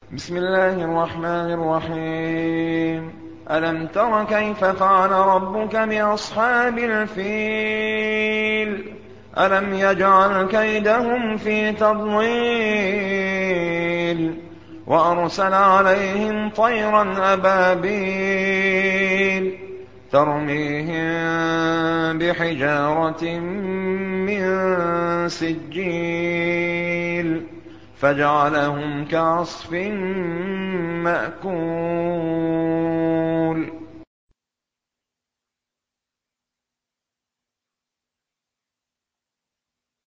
بسم الله الرحمن الرحيم. ألم تر كيف فعل ربك بأصحاب الفيل؟ ألم يجعل كيدهم في تضليل وأرسل عليهم طيرا أبابيل ترميهم بحجارة من سجيل فجعلهم كعصف مأكول.